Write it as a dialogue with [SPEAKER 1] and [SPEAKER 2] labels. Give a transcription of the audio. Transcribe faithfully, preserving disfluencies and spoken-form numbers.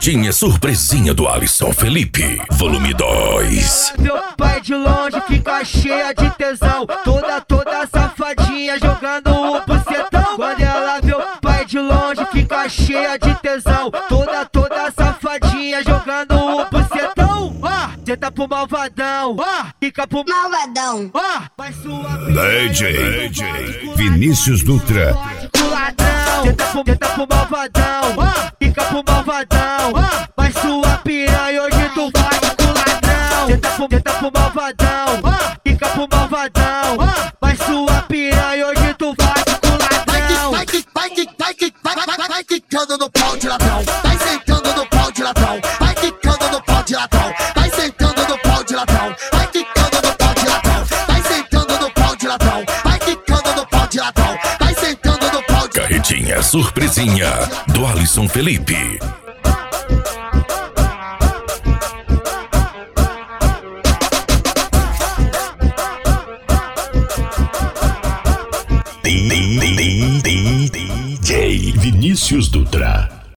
[SPEAKER 1] Carretinha surpresinha do Alisson Felipe, volume dois.
[SPEAKER 2] Meu pai de longe fica cheia de tesão, toda, toda safadinha jogando o bucetão. Quando ela vê o pai de longe fica cheia de tesão, toda, toda safadinha jogando o bucetão. Ah, senta pro malvadão, ah, fica pro
[SPEAKER 3] malvadão.
[SPEAKER 2] Ah, vai sua
[SPEAKER 1] D J, D J Vinícius Dutra.
[SPEAKER 2] Senta pro, senta pro malvadão, ah, fica pro malvadão. Ah, vai sua piranha, hoje tu vai com ladrão. Senta pro, senta pro malvadão, ah, fica pro malvadão. Ah, vai sua piranha, hoje tu vai com ladrão.
[SPEAKER 3] Vai que, vai que, vai que, vai, vai, vai, vai quicando no pau de ladrão. Vai sentando no pau de ladrão. Vai quicando no pau de ladrão. Vai sentando no pau de ladrão. Vai quicando no pau de ladrão. Vai sentando no pau de ladrão. Vai quicando no pau de ladrão. Vai sentando no pau de ladrão.
[SPEAKER 1] Carretinha surpresinha do Alisson Felipe. D J Vinícius Dutra.